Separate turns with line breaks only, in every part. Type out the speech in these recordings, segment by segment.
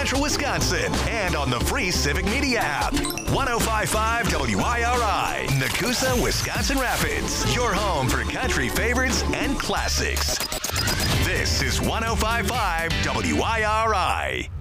Central Wisconsin and on the free Civic Media app. 105.5 WIRI, Nakusa, Wisconsin Rapids. Your home for country favorites and classics. This is 105.5 WIRI.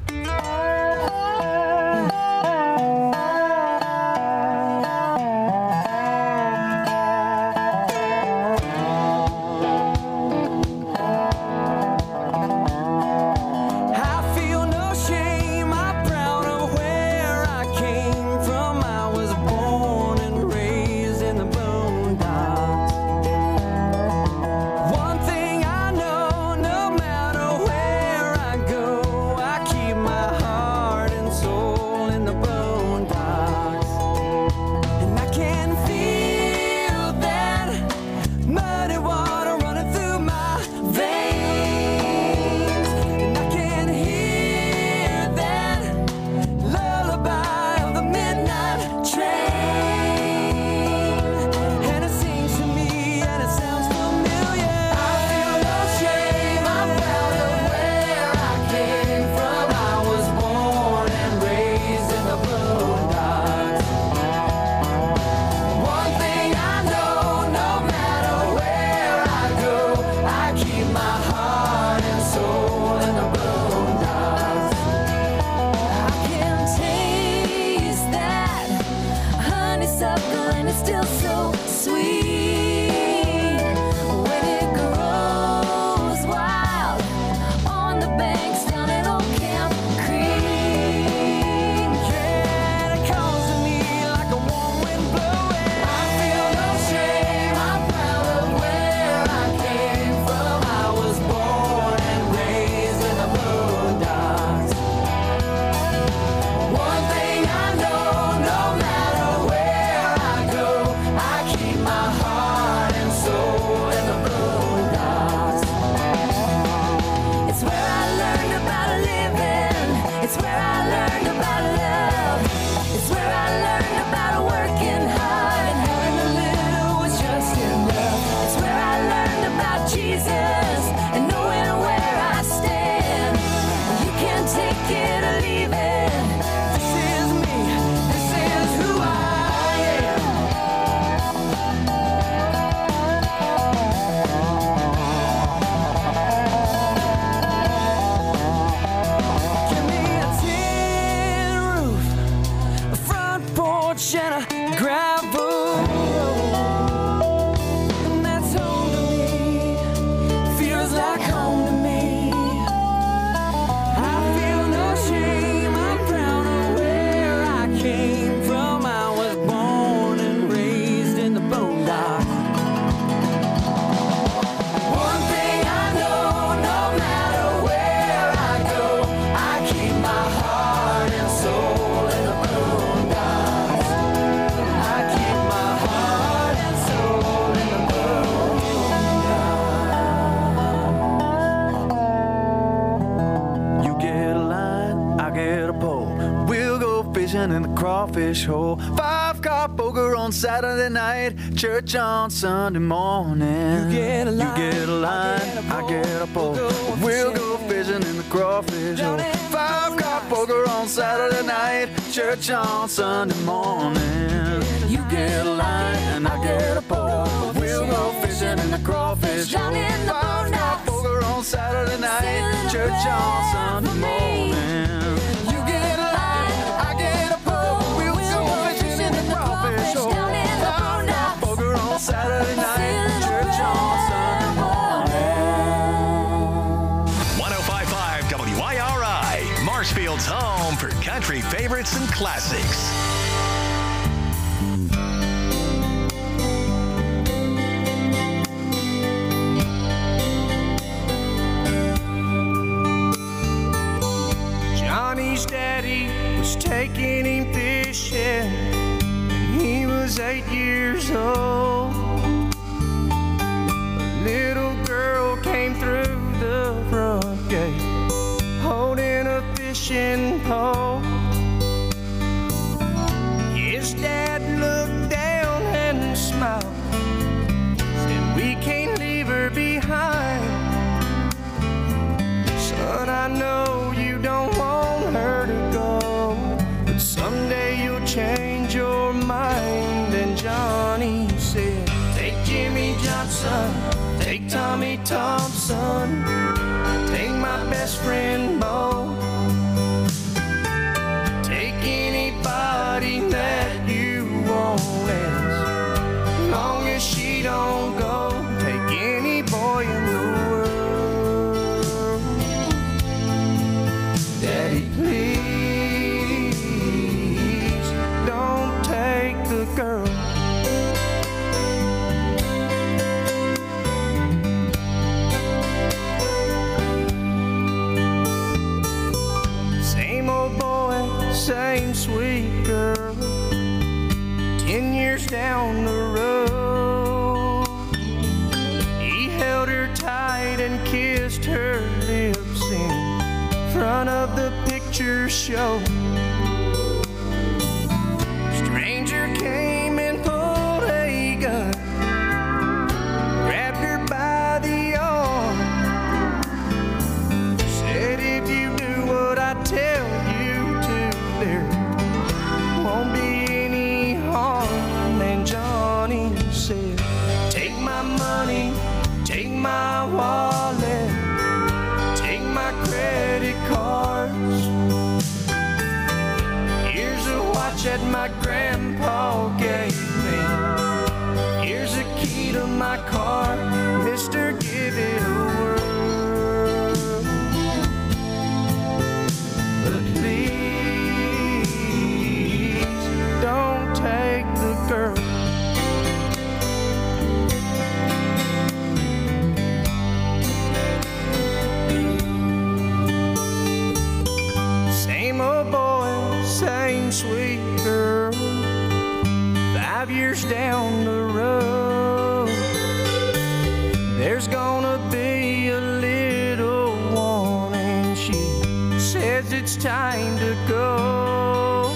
In the crawfish hole, 5-car poker on Saturday night, church on Sunday morning.
You get a line,
I get a pole. We'll go fishing in the crawfish hole. 5-car poker on Saturday night, church on Sunday morning. You get a line and I get a pole. We'll go fishing in the crawfish hole. 5-car poker on Saturday night, church on Sunday morning. Saturday night, church on Sunday morning.
105.5 WIRI, Marshfield's home for country favorites and classics.
Johnny's daddy was taking him fishing when he was 8 years old. A little girl came through the front gate holding a fishing pole. Tommy Thompson, take my best friend Bo, take anybody that you want, as long as she don't go. Take any boy in the world. Daddy, please don't take the girl. Same sweet girl, 10 years down the road. He held her tight and kissed her lips in front of the picture show. Stranger came and pulled a gun, grabbed her by the arm, said, if you do what I tell you, there won't be any harm. And Johnny said, take my money, take my wallet, take my credit cards. Here's a watch that my grandpa gave me. Here's a key to my car. Mister, give it a whirl. But please don't take the girl. Same old boy, same sweet girl, 5 years down the road. There's gonna be a little one, and she says it's time to go.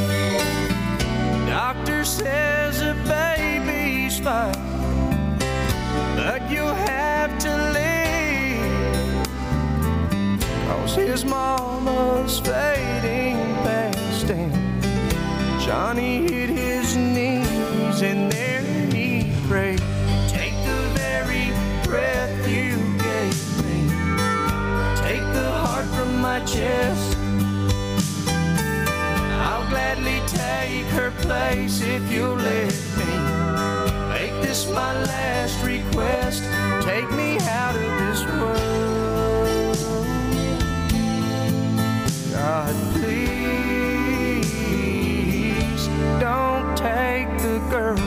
Doctor says the baby's fine, but you'll have to leave, 'cause his mama's fading fast. And Johnny hit his knees and there he prayed, take the very breath you gave me, take the heart from my chest. I'll gladly take her place if you'll let me make this my last request. Take me out of this world. God, please don't take the girl.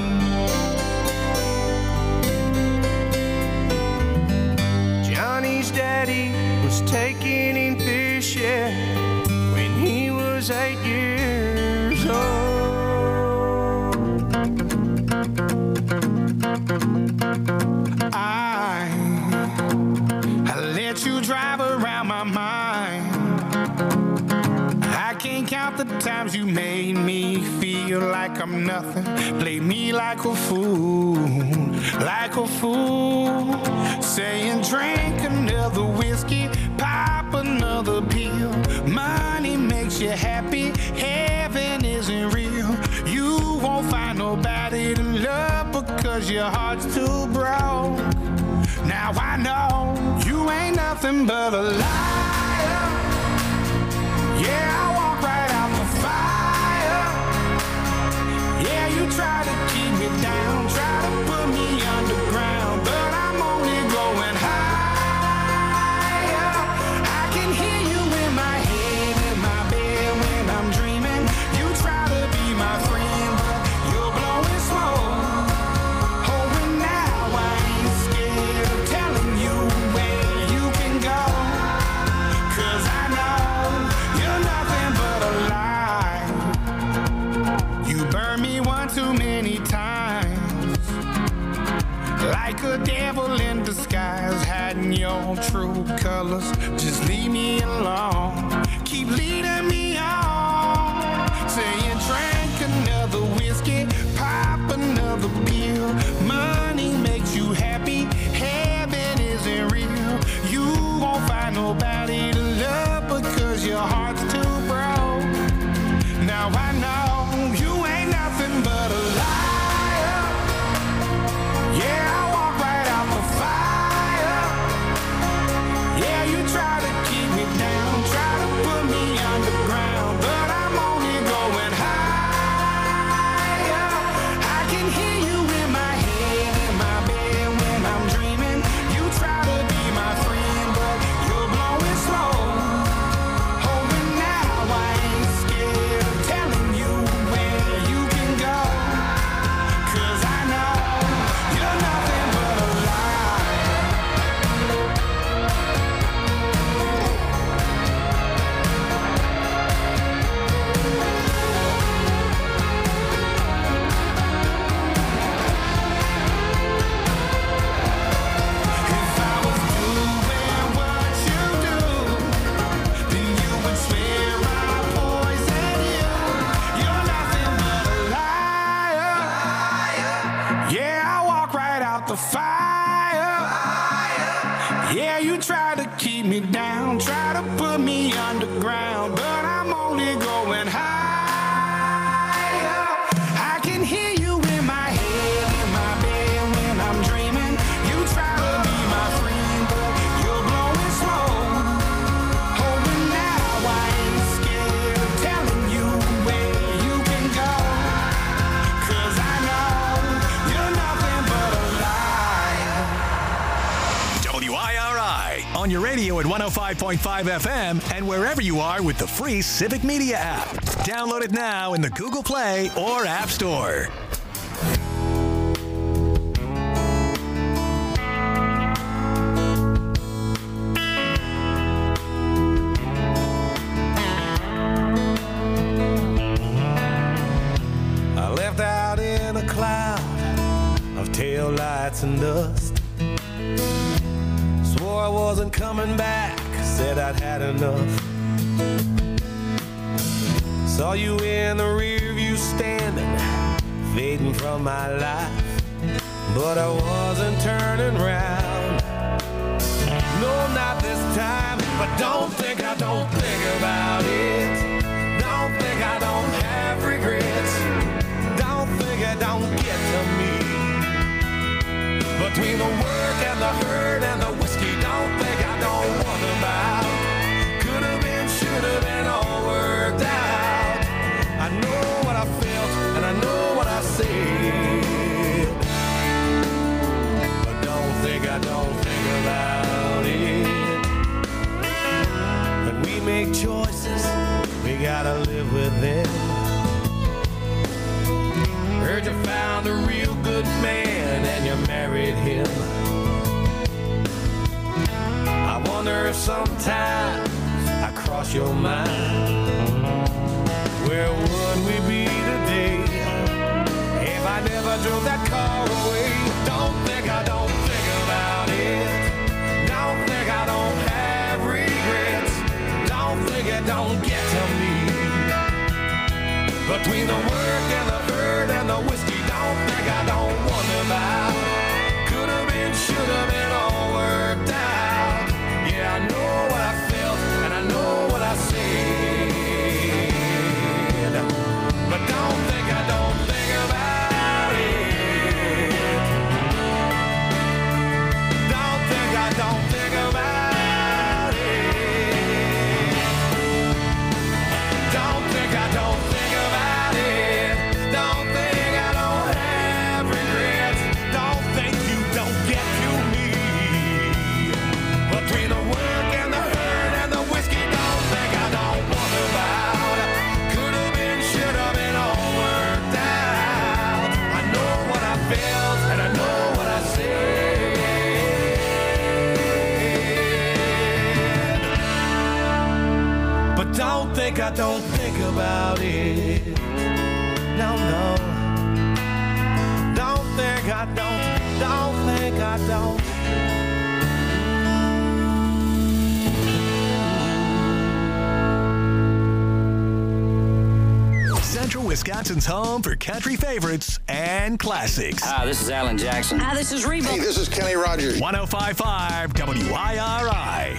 Johnny's daddy was taking him fishing when he was 8 years old.
I let you drive around my mind. I can't count the times you made me feel like I'm nothing. Play me like a fool, like a fool. Saying drink another whiskey, pop another pill. Money makes you happy, heaven isn't real. You won't find nobody to love because your heart's too broke. Now I know you ain't nothing but a liar. Yeah, I walk right out the fire. Yeah, you try to keep me down, try to put me underground, but I'm only going higher. I can hear you in my head, in my bed when I'm dreaming. You try to be my friend, but you're blowing smoke. Oh, and now I ain't scared of telling you where you can go, 'cause I know you're nothing but a lie. You burned me one too many times, like a devil in disguise, hiding your true colors. Just leave me alone, keep leading me on. Saying drink another whiskey, pop another pill. Money makes you happy, heaven isn't real. You won't find nobody to love because your heart's too broke. Now I know you ain't nothing but a liar. Yeah, I walk right out the fire. try to keep me down, try to put me underground, but I'm only going higher. I can hear you in my head, in my bed when I'm dreaming. You try to be my friend, but you're blowing smoke. Oh, and now I ain't scared of telling you where you can go, 'cause I know you're nothing but a liar.
WIRI on your radio at 105.5 FM and wherever you are with the free Civic Media app. Download it now in the Google Play or App Store.
I left out in a cloud of taillights and dust. Swore I wasn't coming back, said I'd had enough. Saw you in the rear view standing, fading from my life, but I wasn't turning round. No, not this time, but don't think I don't think about it. Don't think I don't have regrets. Don't think I don't get to me. Between the work and the hurt and the whiskey, don't think I don't wonder about. Could have been, should have been, all worked out. I know what I felt and I know what I said, but don't think I don't think about it. When we make choices, we gotta live with them. Heard you found a real good man and you married him. I wonder if sometimes I cross your mind. Where would we be today if I never drove that car away? Don't think I don't think about it. Don't think I don't have regrets. Don't think it don't get to me. Between the work and the hurt and the whiskey, don't think I don't wonder about. Could have been, should have been, all worked out. Yeah, I know what I felt and I know what I said, but don't think I don't think about it. Don't think I don't think about it. Don't think I don't think about it. Don't think I don't have regrets. Don't think you don't get to me. Between the work and the hurt and the whiskey, don't think I don't wonder about. Could have been, should have been, all worked out. I know what I felt and I know what I said, but don't think I don't think about it. No, no. Don't think I don't think I don't.
Central Wisconsin's home for country favorites and classics.
Hi, this is Alan Jackson.
Hi, this is Reba.
Hey, this is Kenny Rogers.
105.5 WIRI.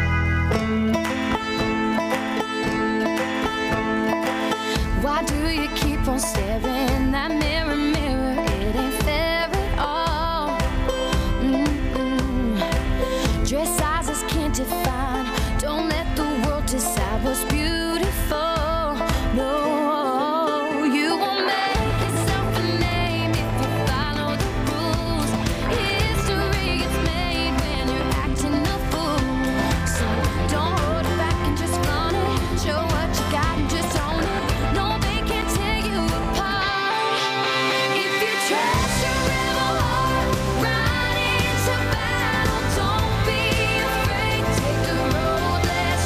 Why do you keep on staring that mirror, mirror? It ain't fair at all. Dress sizes can't define. Don't let the world decide what's beautiful. No, you won't make yourself a name if you follow the rules. History gets made when you're acting a fool. So don't hold it back and just flaunt it. Show what you got and just own it. No, they can't tear you apart. If you trust your rebel heart, ride into battle. Don't be afraid. Take the road less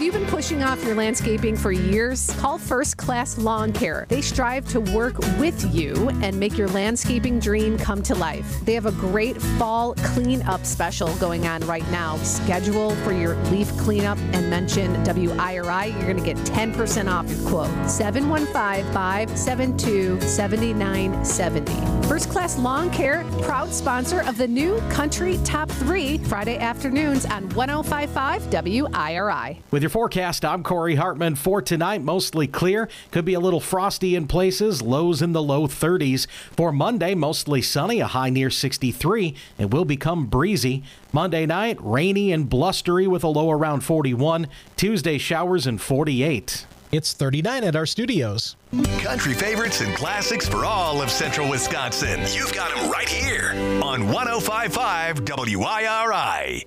Have you been pushing off your landscaping for years? Call First Class Lawn Care. They strive to work with you and make your landscaping dream come to life. They have a great fall cleanup special going on right now. Schedule for your leaf cleanup and mention WIRI. You're going to get 10% off your quote. 715-572-7970. First Class Lawn Care, proud sponsor of the new Country Top 3 Friday afternoons on 105.5 WIRI.
With your forecast, I'm Corey Hartman. For tonight, mostly clear. Could be a little frosty in places. Lows in the low 30s. For Monday, mostly sunny, a high near 63. It will become breezy. Monday night, rainy and blustery with a low around 41. Tuesday, showers and 48.
It's 39 at our studios.
Country favorites and classics for all of Central Wisconsin. You've got them right here on 105.5 WIRI.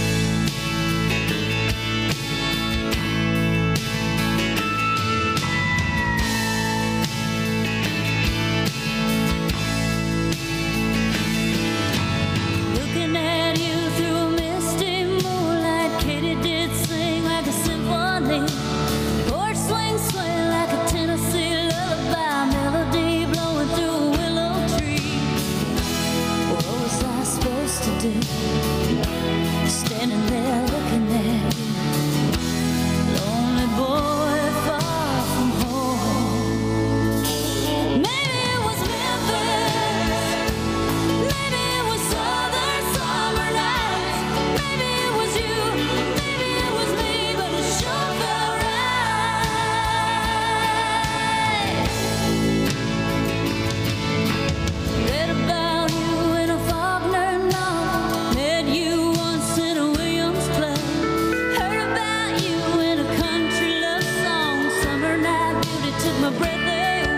Looking at you through a misty moonlight, Katie did sing like a symphony. Porch swing, swing like a Tennessee lullaby, melody blowing through a willow tree. What was I supposed to do? Standing there looking at you, lonely boy far from home. Maybe it was Memphis, maybe it was southern summer nights, maybe it was you, maybe it was me, but it sure felt right. Read about you in a Faulkner novel, met you once in a Williams play, heard about you in a country love song, summer night beauty took my breath away.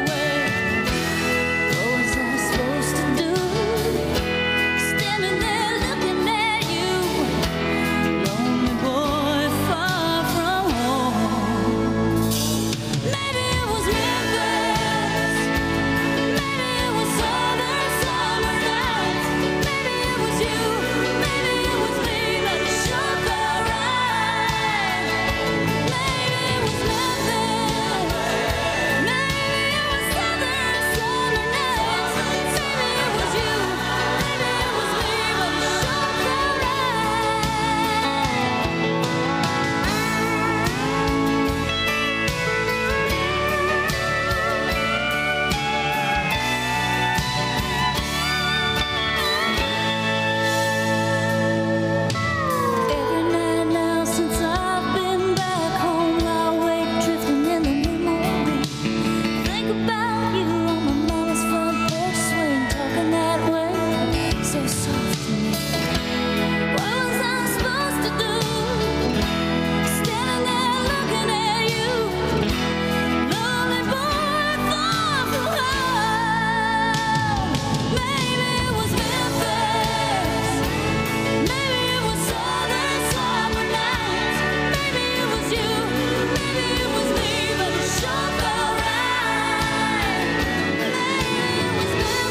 What was I supposed to do? Standing there looking at you, lonely boy far from home. Maybe it was Memphis, maybe it was southern summer nights, maybe it was you, maybe it was me, but it sure felt right. Maybe it was Memphis, maybe it was southern summer nights, maybe it was you, maybe it was me, but it sure felt Every night now since I've been back home, I wake drifting in the memory. Think about you on my mama's front porch swing, talking that way, so soft to me. What was I supposed to do? Standing there looking at you, lonely boy far from home. Maybe it was Memphis, maybe it was southern summer nights, maybe it was you, maybe it was me, but it sure felt right. Maybe it was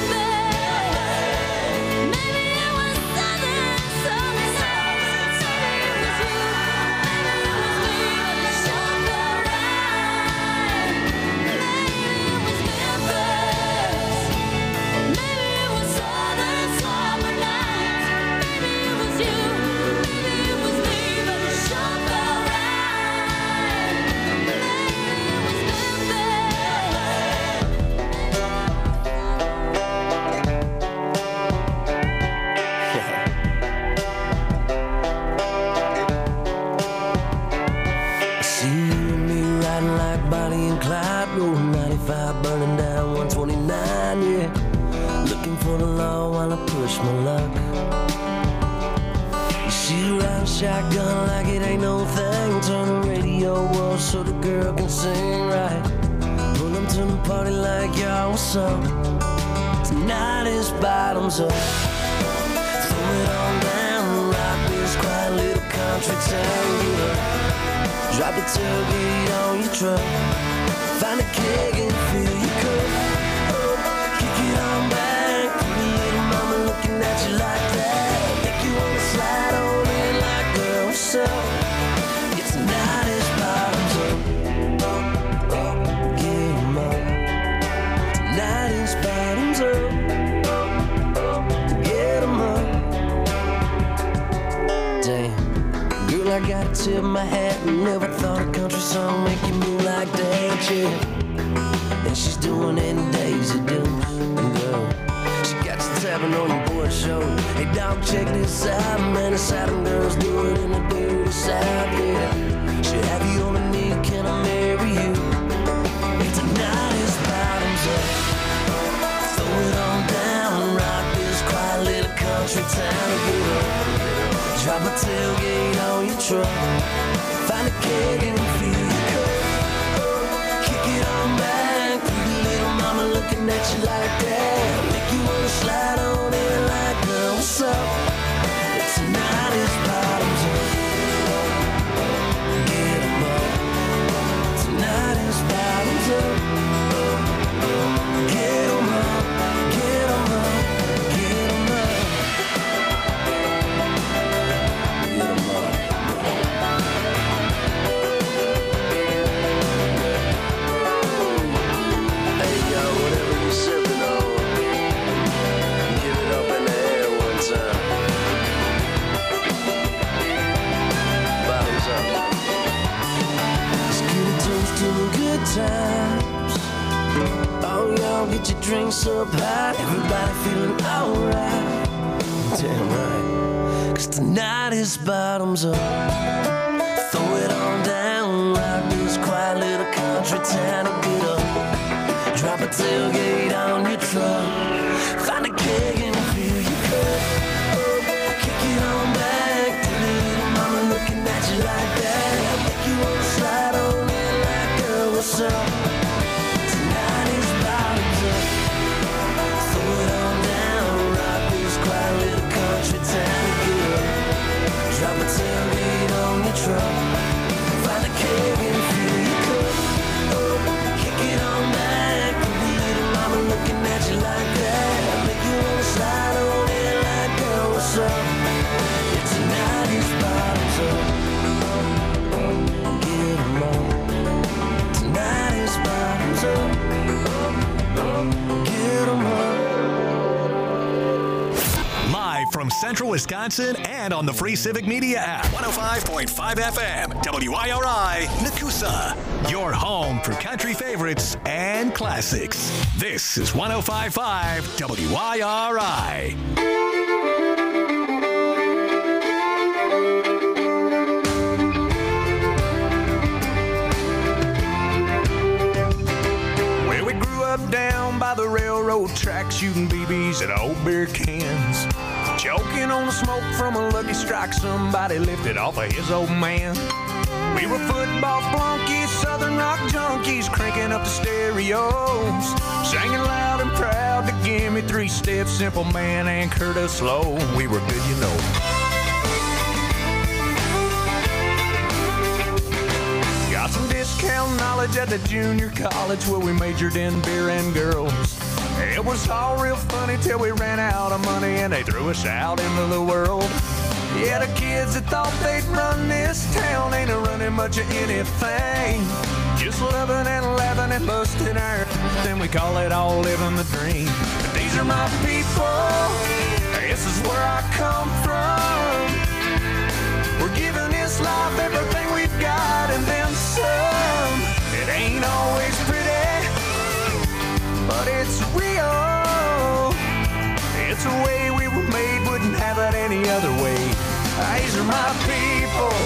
Memphis, maybe it was southern summer nights, maybe it was you, maybe it was me, but it sure felt right. Maybe it was Memphis, maybe it was southern summer nights, maybe it was you, maybe it was me, but it sure felt right. Maybe it was
I see you and me riding like Bonnie and Clyde, rolling 95, burning down 129, yeah. Looking for the law while I push my luck. She's riding shotgun like it ain't no thing. Turn the radio off so the girl can sing right. Pull them to the party like y'all was up. Tonight is bottoms up. Throw it on down, rock this quiet little country town. Get up. Drop the tailgate on your truck. Find a keg and fill your cup. Oh, kick it on back. Pretty little mama looking at you like that. Make you wanna slide on in like girl, what's up? It's tonight is
tip my hat. Never thought a country song make you move like that, yeah. And she's doing it in Daisy Dukes, girl. She got you tapping on your boy's shoulder. Hey, dog, check this out, man. The Southern girls do it in the dirty South, yeah. She'll have you on a knee, can I marry you? Hey, tonight is bottoms up. Throw it on down, rock this quiet little country town. Get up, drop a tailgate on your truck. Find a keg and fill your cup. Kick it on back, pretty little mama looking at you like that. Make you wanna slide on in like, girl, what's up? Tonight is bottoms up. Get 'em up. Tonight is bottoms up. Get 'em up, get 'em up, get 'em up. Get 'em up. Hey, yo, whatever you're sipping on, give it up in the air one time. Bottoms up. Let's get a toast to the good times. Oh, y'all get your drinks up high. Everybody feeling alright. Damn right. 'Cause tonight is bottoms up. Throw it on down. Rock this quiet little country town and get up. Drop a tailgate on your truck. Find a keg and fill your cup. Kick it on back. Pretty little mama looking at you like that. Make you wanna slide on in like, girl, what's up? Tonight is bottoms up. Throw it on down. Rock this quiet little country town and get up. Drop a tailgate on your truck. Find a keg and fill your cup. Kick it on back. Pretty little mama looking at you like that. Make you wanna slide on in like, girl, what's up? Yeah, tonight is bottoms up. Get 'em up. Tonight is bottoms up. Get 'em up.
Live from Central Wisconsin and on the free Civic Media app. 105.5 FM, WIRI, Nakusa. Your home for country favorites and classics. This is 105.5 WIRI.
Well, we grew up down by the railroad track, shooting BBs at old beer cans. Choking on the smoke from a Lucky Strike somebody lifted off of his old man. We were football flunkies, Southern rock junkies, cranking up the stereos, singing loud and proud to give me 3 steps, Simple Man and Curtis Slow. We were good, you know. Got some discount knowledge at the junior college where we majored in beer and girls. It was all real funny till we ran out of money and they threw us out into the world. Yeah, the kids that thought they'd run this town ain't a running much of anything. Just loving and laughing and busting our then we call it all living the dream. But these are my people, this is where I come from. We're giving this life everything we've got and then some. It ain't always pretty, but it's real. It's the way we were made, wouldn't have it any other way. These are my people.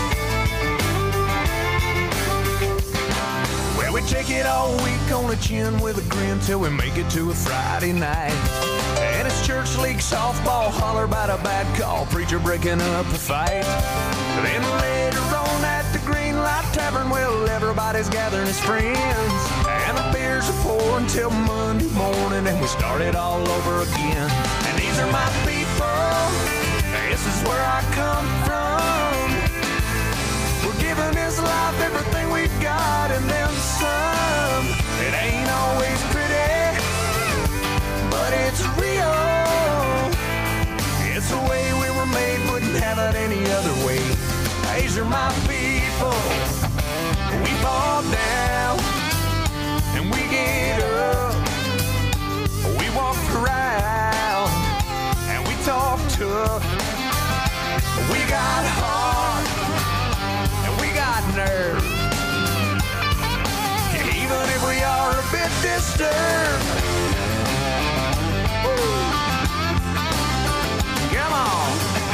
Well, we take it all week on the chin with a grin till we make it to a Friday night. And it's church league softball, holler about a bad call, preacher breaking up a fight. Then later on at the Green Light Tavern, well, everybody's gathering as friends. And the beers are pouring till Monday morning, and we start it all over again. And these are my people, this is where I come from. We're giving this life everything we've got and then some. It ain't always pretty, but it's real. It's the way we were made, wouldn't have it any other way. These are my people. We fall down and we get up. We walk proud and we talk tough. We got heart
turn. Woo. Come on.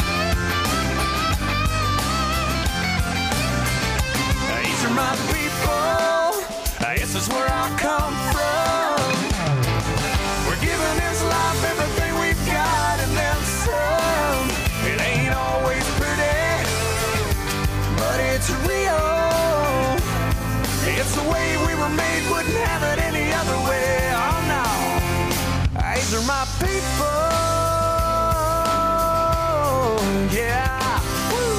These are my people. This is where I come from. We're giving this life everything we've got and then some. It ain't always pretty, but it's real. It's the way we were made, wouldn't have it any other way. Oh no, these are my people. Yeah. Woo.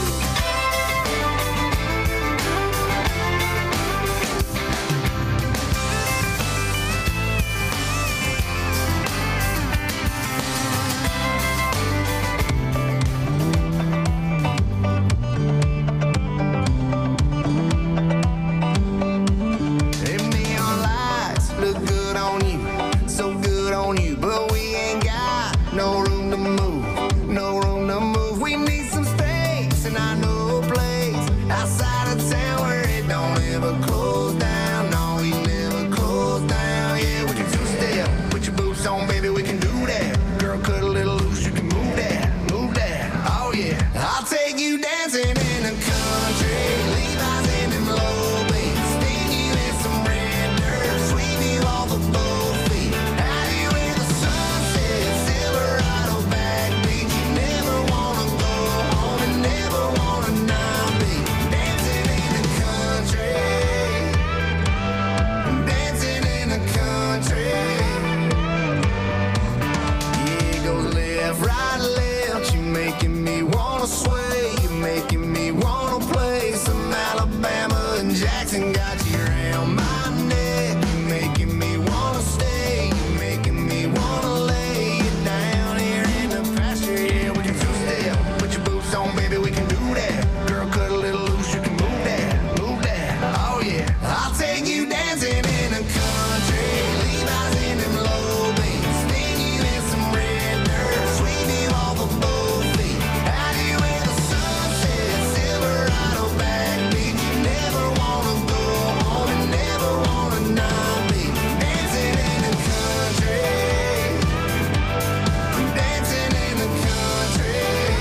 Them neon lights look good on you, so good on you, but we ain't got no room to move, no room to move. We need some space, and I know a place outside of town where it don't ever close down. No, we never close down. Yeah, we can two-step, put your boots on, baby, we can do that. Girl, cut a little loose, you can move that, move that. Oh yeah, I'll take you dancing in the country, Levi's in them low beats, sting you in some red dirt, sweep you off of both feet, have you in the sunset, Silverado backbeat. You never wanna go home and never wanna not be dancing in the country, dancing in the country. Yeah, it goes left, right, left. You making me wanna sway. You making me wanna play some Alabama and Jackson. Got you around my neck. You making me wanna stay. You making me wanna lay you down here in the pasture. Yeah, we can two-step. Put your boots on, baby, we can do that. Girl, cut a little loose, you can move that, move that. Oh yeah, I'll take you dancing in the country. Levi's in them low beats, sting you in some red dirt, sweep you off of both feet, have you in the sunset, Silverado backbeat. You never wanna go home and never wanna not be dancing in the country, dancing in the country.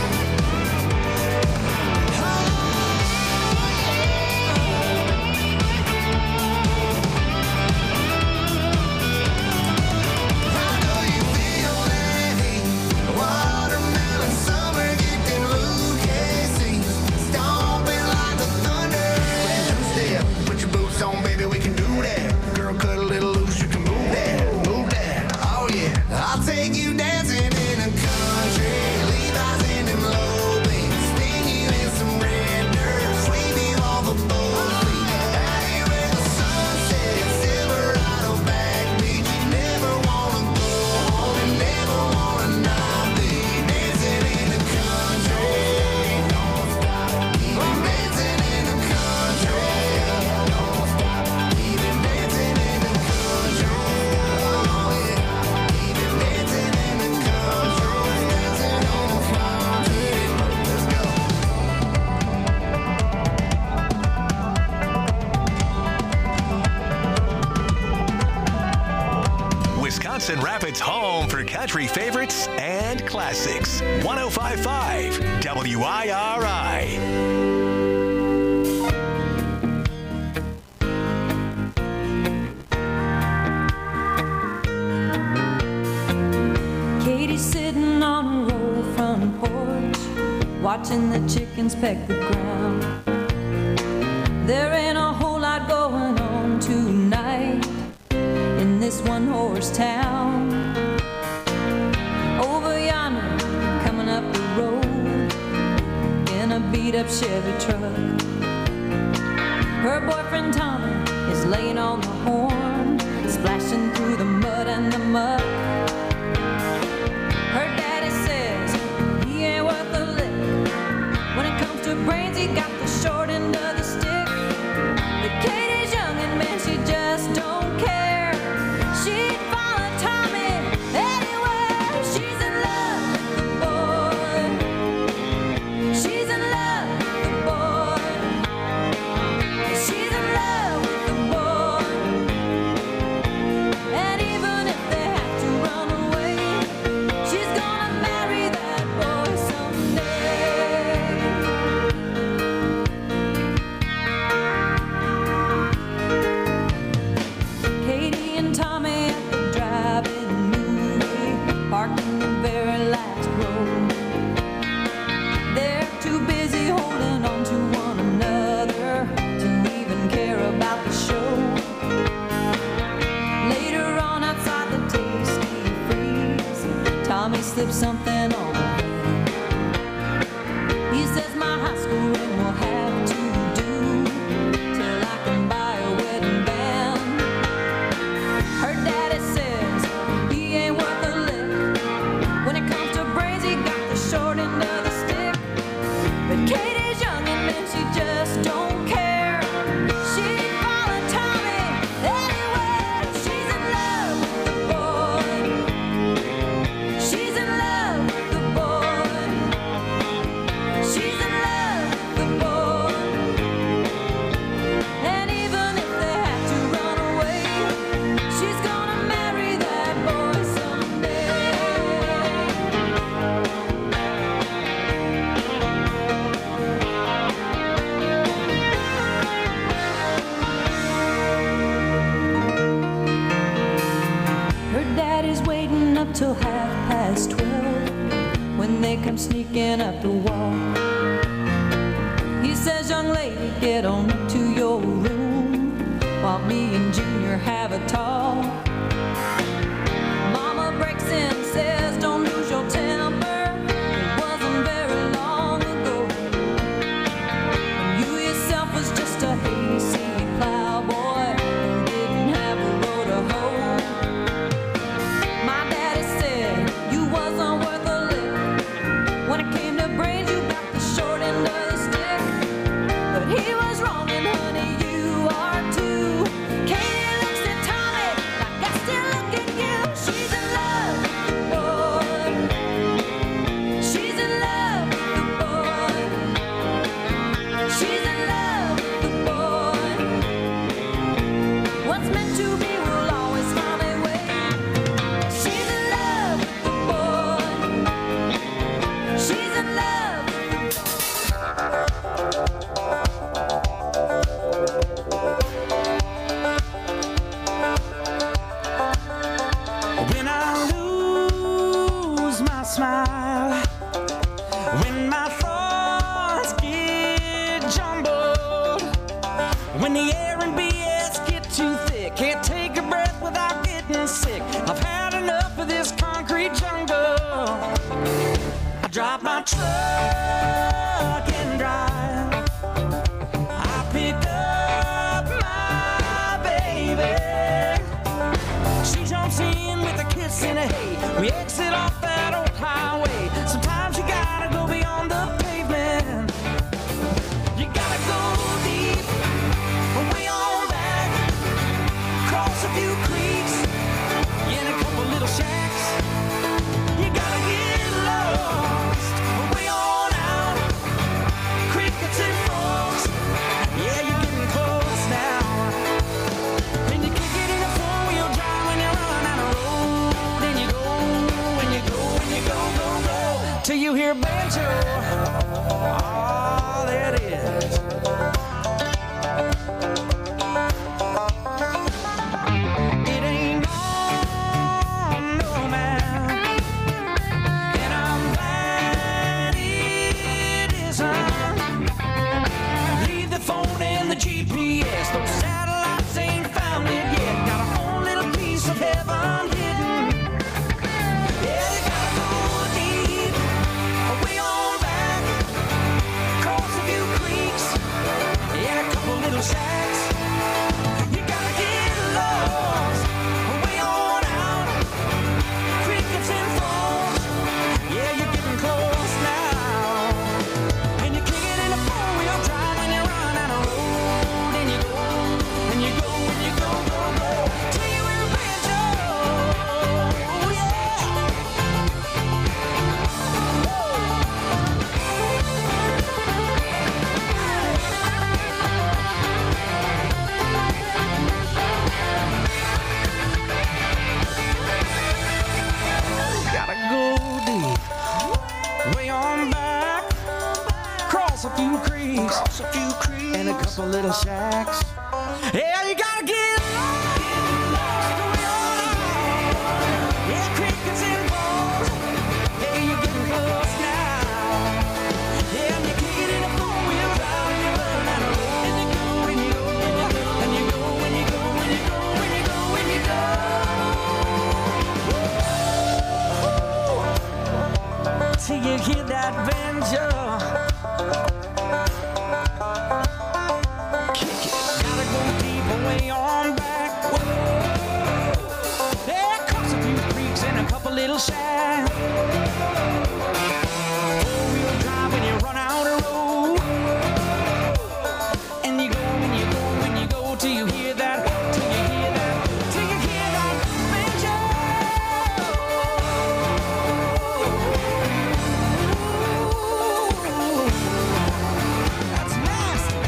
I know you feel that heat, watermelon summer, getting Lucchese, stomping like the thunder. Two-step, put your boots on, baby, we can do that. Girl, cut a little loose, you can move that, move that. Oh yeah, I'll take you dancing in the country. Levi's in them low beats, sting you in some red dirt, sweep you off of both feet, have you in the sunset, Silverado backbeat. You never wanna go home and never wanna not be dancing in the country. Don't stop, keep on dancing in the country. Don't stop, keep it dancing in the country. Oh yeah, keep it dancing in the country, dancing on the country. Let's go.
Wisconsin Rapids' home for country favorites and classics. 1055 WIRI.
Katie's sitting on a roll front porch, watching the chickens peck the ground. There ain't a whole lot going on tonight in this one-horse town. Over yonder, coming up the road in a beat-up Chevy truck, her boyfriend Tommy is laying on the horn, splashing through the mud and the muck. Her daddy says he ain't worth a lick. When it comes to brains, he got the short end of the stick. But Katie's young and man, she just don't care. She'd follow Tommy anywhere. She's in love with the boy. She's in love with the boy. She's in love with the boy. And slipped something on her hand. He says my high school ring will have to do till I can buy a wedding band. Her daddy says he ain't worth a lick. When it comes to brains, he got the short end of the stick. But Katie's young and man, she just don't care. She'd follow Tommy anywhere. She's in love with the boy. She's in love with the boy. She's in love with the boy. And even if they have to run away, she's gonna marry that boy someday. Her daddy's waiting up till 12:30 when they come sneaking up the wall. He says, young lady, get on up to your room while me and Junior have a talk. Mama breaks in, says, don't lose your temper. It wasn't very long ago. You yourself was just a hasty plowboy who didn't have a row to hoe. My daddy said you wasn't worth a lick. When it came to brains, you got the short end of the stick. But he was wrong, and honey, you are too. Katie looks at Tommy like I still look at you. She's in love with the boy. She's in love with the boy. She's in love with the boy. What's meant to be will always find a way. She's in love with the boy. She's in love with the
When I lose my smile, when my thoughts get jumbled, when the air and BS get too thick, can't take a breath without getting sick. I've had enough of this concrete jungle. I drop my truck and drive. I pick up my baby. She jumps in with a kiss in a hay. We exit off that old highway. Sometimes you gotta go beyond the pavement. You gotta go deep, way on back, cross a few creeks, in a couple little shacks. You gotta get lost, way on out, crickets and frogs. Yeah, you're getting close now. And you kick it in a four-wheel drive when you run down the road. And you go, and you go, and you go, go, go, till you hear banjo. Oh, there it is. It ain't on, no man. And I'm glad it isn't. Leave the phone and the GPS. Those satellites ain't found it yet. Got a whole little piece of heaven hidden. Yeah, you gotta go deep, way on back, cross a few creeks, and a couple little shacks. You gotta get lost, way on out, crickets and frogs. Yeah, you're getting close now. And you kick it in a four-wheel drive when you run down the road. And you go, and you go, and you go, go, go, till you hear a banjo. Yeah. Gotta go deep, way on back, cross a few creeks, and a couple little shacks. Yeah, you gotta get lost, way on out. Yeah, crickets and balls. Hey, you're getting close now. Yeah, and you kick it in a four-wheel drive and you run down the road. And you go, and you go, and you go, and you go, and you go, and you go, and you go. go deep away on back. There cross a few creeks and a couple little shacks. Four-wheel drive when you run out of road. And you go, and you go, and you go till you hear that, till you hear that, till you hear that banjo. That's nasty.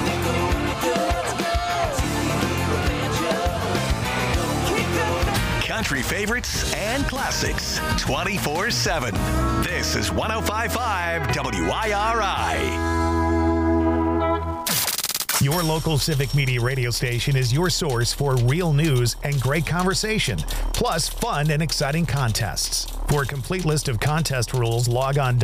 Country favorites and classics 24/7. This is 105.5 WIRI.
Your local Civic Media radio station is your source for real news and great conversation, plus fun and exciting contests. For a complete list of contest rules, log on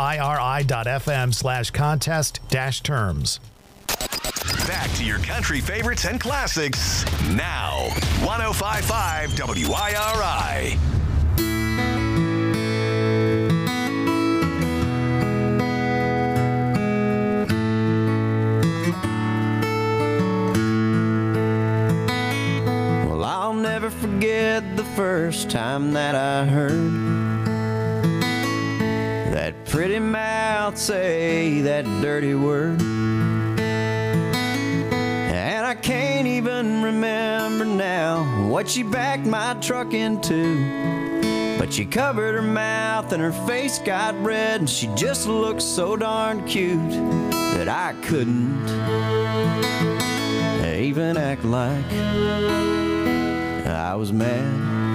wiri.fm/contest-terms.
Back to your country favorites and classics now. 105.5 WIRI.
Well, I'll never forget the first time that I heard that pretty mouth say that dirty word. And I can't even remember now what she backed my truck into. But she covered her mouth and her face got red, and she just looked so darn cute that I couldn't even act like I was mad.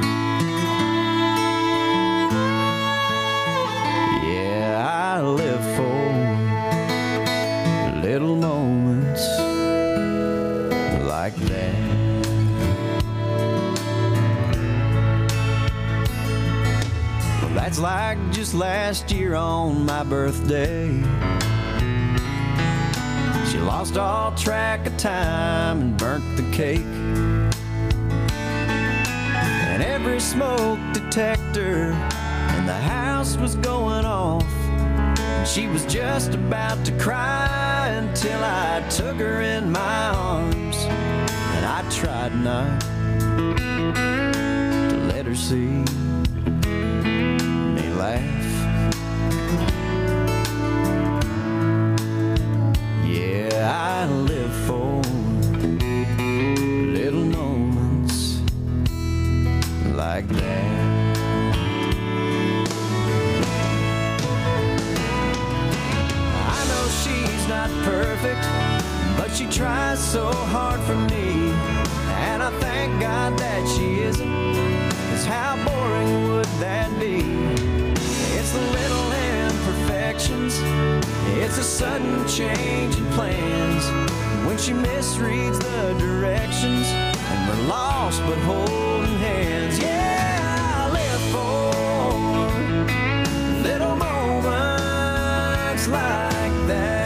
Yeah, I live for little moments like that. Well, that's like just last year on my birthday. She lost all track of time and burnt the cake. And every smoke detector in the house was going off. And she was just about to cry until I took her in my arms. And I tried not to let her see me laugh. Yeah, I live for little moments like that. I know she's not perfect, but she tries so hard for me. And I thank God that she isn't, 'cause how boring would that be? It's the little imperfections, it's a sudden change in plans, when she misreads the directions and we're lost but holding hands. Yeah, I live for little moments like that.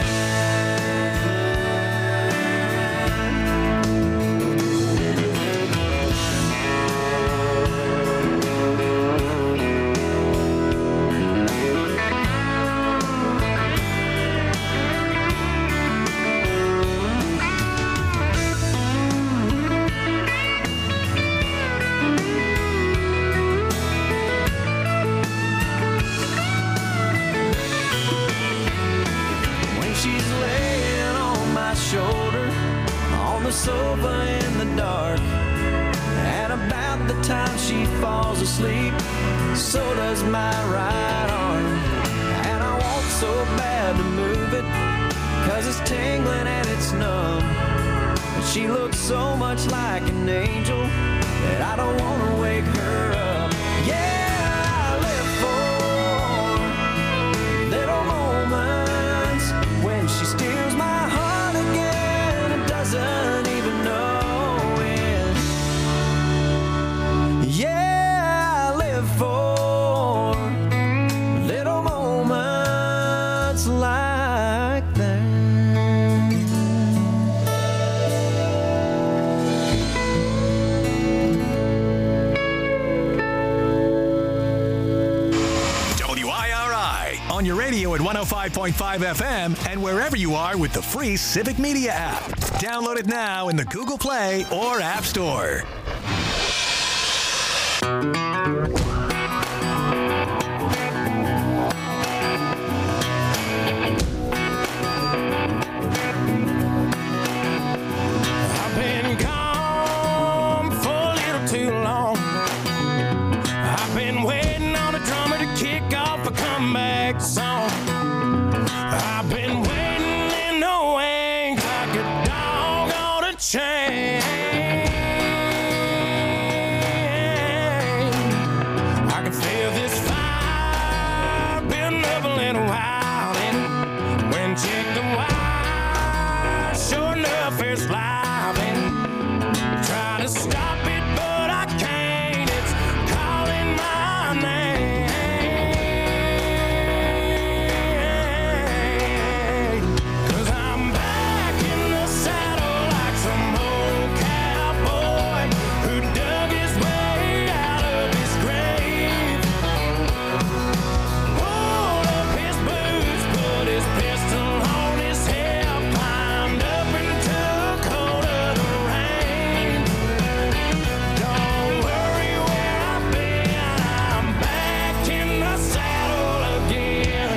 Sofa in the dark, and about the time she falls asleep, so does my right arm. And I want so bad to move it, 'cause it's tingling and it's numb. And she looks so much like an angel that I don't want to wake her up. Yeah, I live for little moments when she steals my heart again and doesn't even know it. Yeah, I live for little moments like that.
radio at 105.5 FM and wherever you are with the free Civic Media app. Download it now in the Google Play or App Store.
I've been gone for a little too long. I've been waiting on a drummer to kick off a comeback song. I've been waiting in the wings like a dog on a chain. I can feel this fire building up a little while, and when check the wire, sure enough it's live, and try to stop it but I can't. It's calling my name, 'cause I'm back in the saddle like some old cowboy who dug his way out of his grave. Pulled up his boots, put his pistol on his hip, climbed up and took hold of the reins. Don't worry where I've been, I'm back in the saddle again.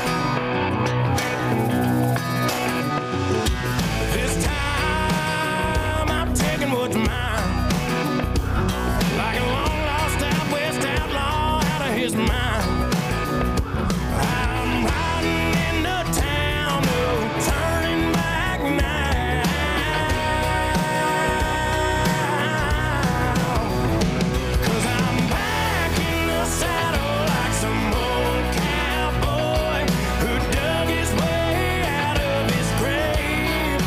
This time I'm taking what's mine, like a long lost out west outlaw out of his mind. I'm riding into town, no turning back now. 'Cause I'm back in the saddle like some old cowboy who dug his way out of his grave.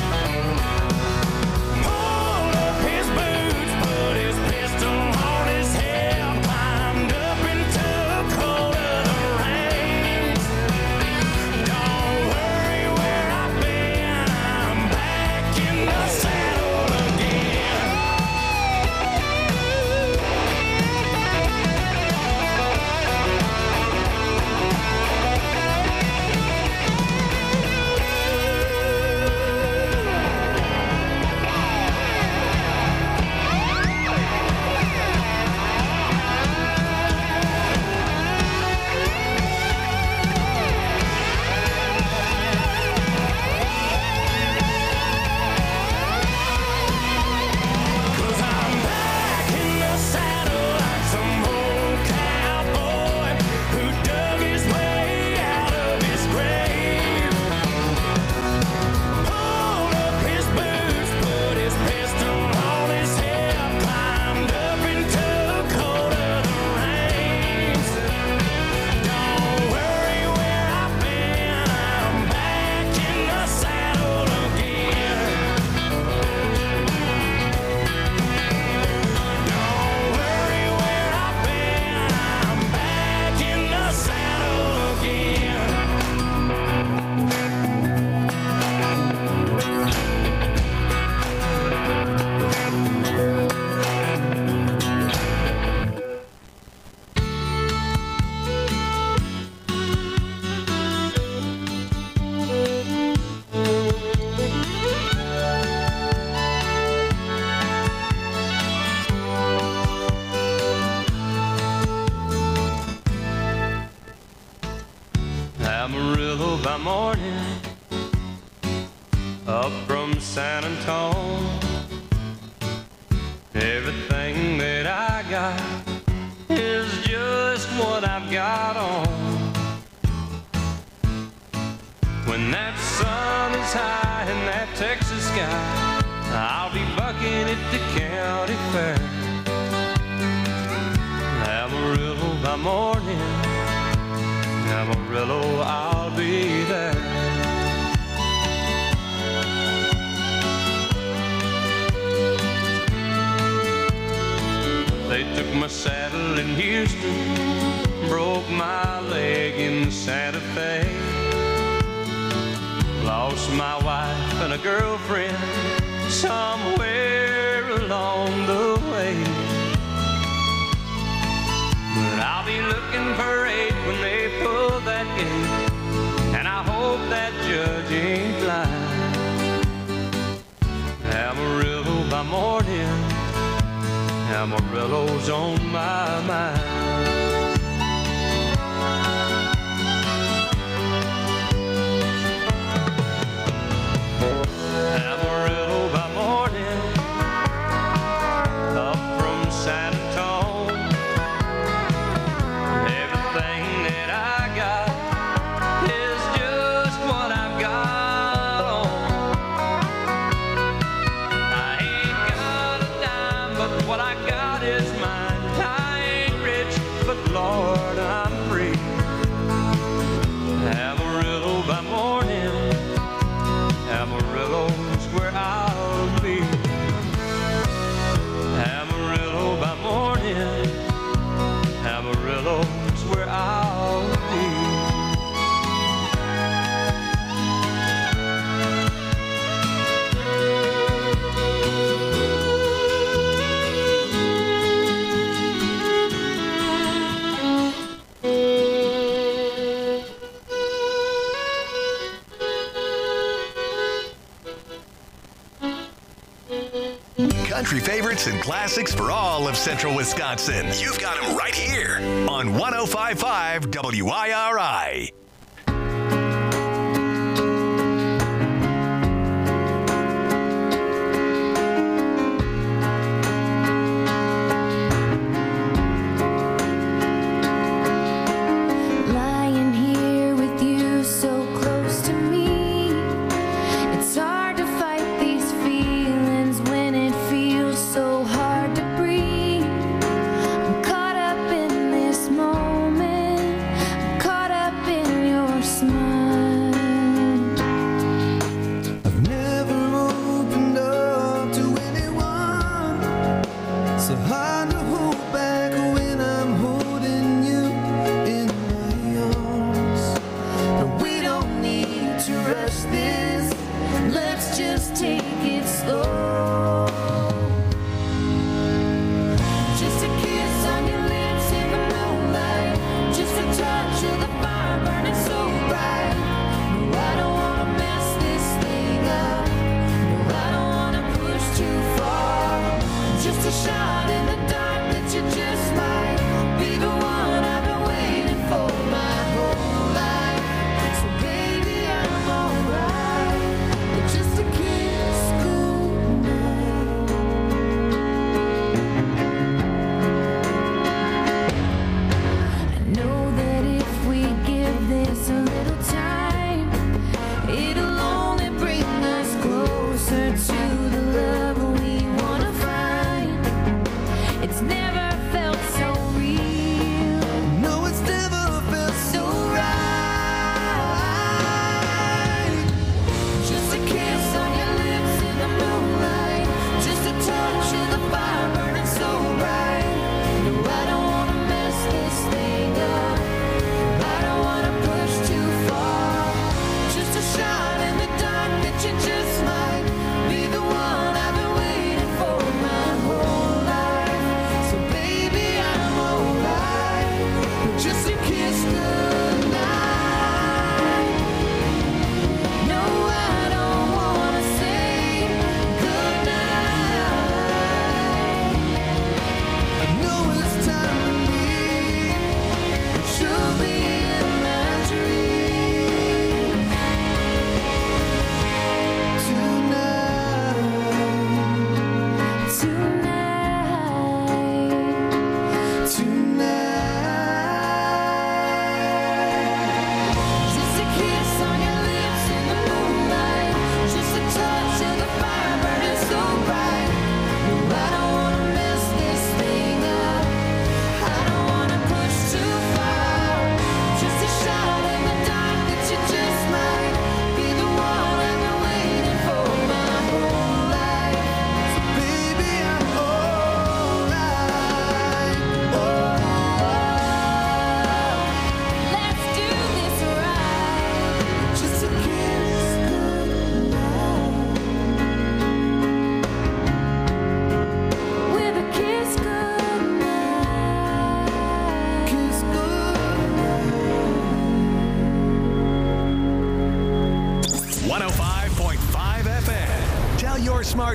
Pulled up his boots, put his pistol on his hip, climbed up and took hold of the reins. Don't worry where I've been, I'm back in the saddle again. Cause I'm back in the saddle like some old cowboy who dug his way out of his grave. Pulled up his boots, put his pistol on his hip, climbed up and took hold of the reins. Don't worry where I've been, I'm back in the saddle again. Don't worry where I've been, I'm back in the saddle again.
Amarillo by morning, up from San Antonio. Everything that I got is just what I've got on. When that sun is high in that Texas sky, I'll be bucking at the county fair. Amarillo by morning, Amarillo, I'll be there. They took my saddle in Houston, broke my leg in Santa Fe. Lost my wife and a girlfriend somewhere along the way. But I'll be looking for 8 when they pull that gate. by morning, Amarillo's on my mind. Amarillo by morning, up from San Antonio. Everything that I got is just what I've got on. I ain't got a dime, but what I got is mine. I ain't rich, but Lord, I'm free. Amarillo by morning, Amarillo's where I'll be. Amarillo by morning, Amarillo's where I'll be.
Country favorites and classics for all of Central Wisconsin. You've got them right here on 105.5 WIRI.
Lying here with you so close to me, it's hard to fight these feelings when it feels so hard to breathe. I'm caught up in this moment, I'm caught up in your smile.
I've never opened up to anyone, so hard to hold back when I'm holding you in my arms. But we don't need to rush this,
Let's just take it slow. Just a kiss on your lips in the moonlight, just a touch of the fire burning so bright. No, I don't wanna mess this thing up. No, I don't wanna push too far. Just a shot in the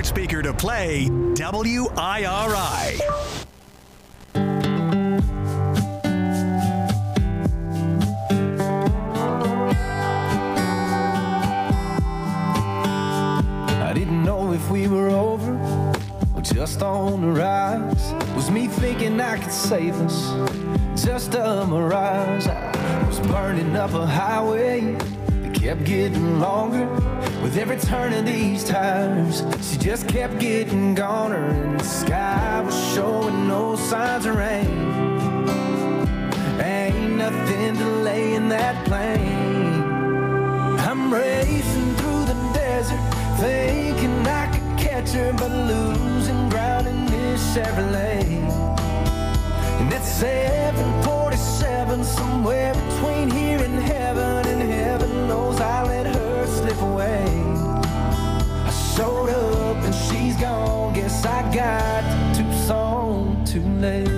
speaker to play WIRI.
I didn't know if we were over or just on the rise. Was me thinking I could save us, just a mirage. I was burning up a highway that kept getting longer with every turn of these tires. She just kept getting goner, and the sky was showing no signs of rain. Ain't nothing delaying that plane. I'm racing through the desert, thinking I could catch her, but losing ground in this Chevrolet. And it's 747, somewhere between here and heaven knows I let her slip away. I showed up and she's gone, guess I got to Tucson too late.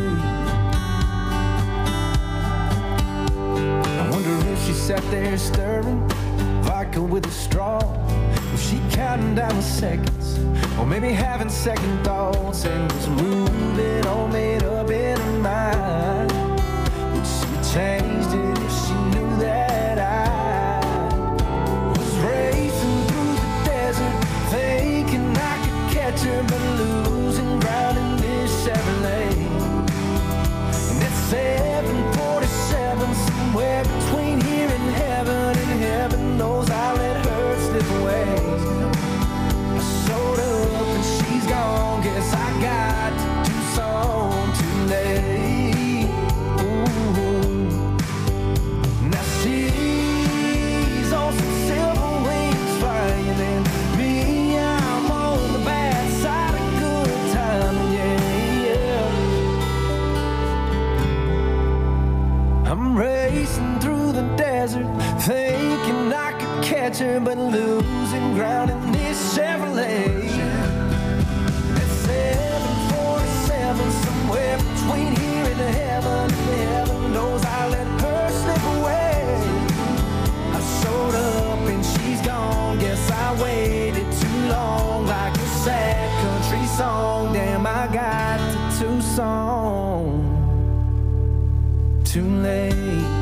I wonder if she sat there stirring vodka with a straw. Was she counting down the seconds, or maybe having second thoughts, and was moving all made up in her mind? Would she changed it if she knew that I was racing through the desert, thinking I could catch her, but losing ground in this Chevrolet? And it's 747, somewhere between here and heaven knows I let her slip away. I showed up and she's gone, guess I got to Tucson too late. Ooh. Now she's on some silver wings flying, and me, I'm on the bad side of good time, yeah. I'm racing through the desert, thinking I could catch her, but losing ground in this Chevrolet. It's 747, somewhere between here and heaven knows I let her slip away. I showed up and she's gone, guess I waited too long, like a sad country song. Damn, I got to Tucson too late.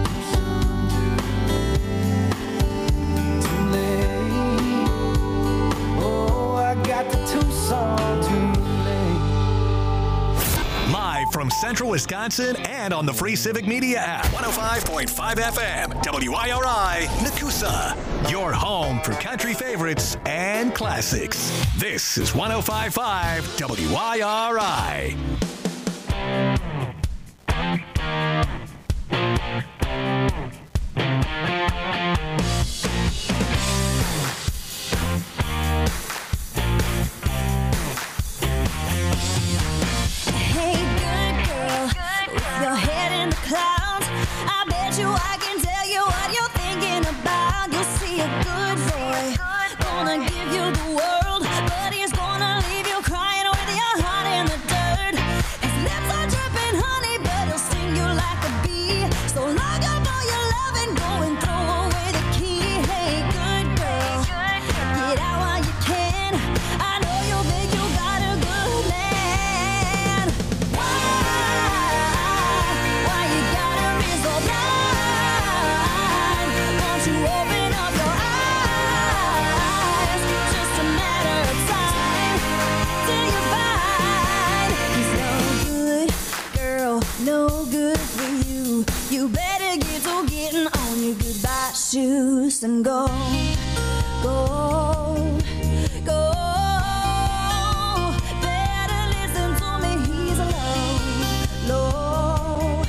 Live from Central Wisconsin and on the free Civic Media app. 105.5 FM, WIRI, Nakusa. Your home for country favorites and classics. This is 105.5 WIRI.
Shoes and go, go, go. Better listen to me, he's low, low,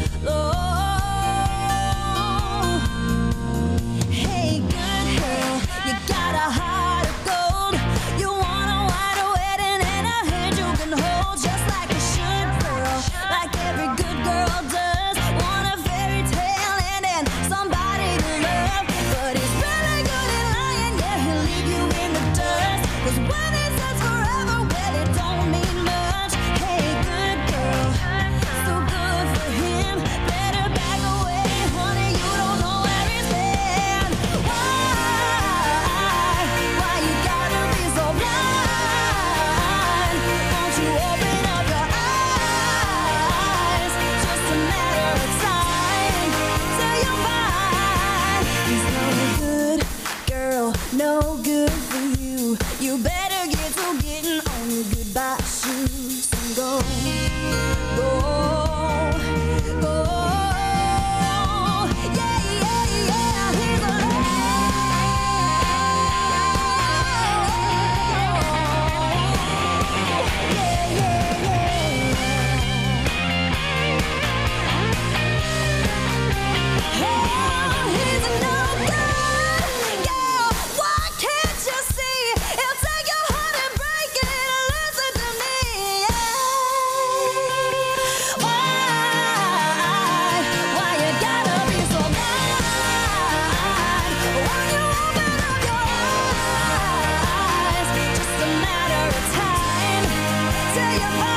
low. Hey, good girl, you got a heart of gold. You want a white wedding and a hand you can hold, just like a should girl, like every good girl does. Want a fairy tale ending, somebody to love, but it's really good. on your goodbye shoes and go, go, go. Yeah, yeah, yeah. Here's a Till you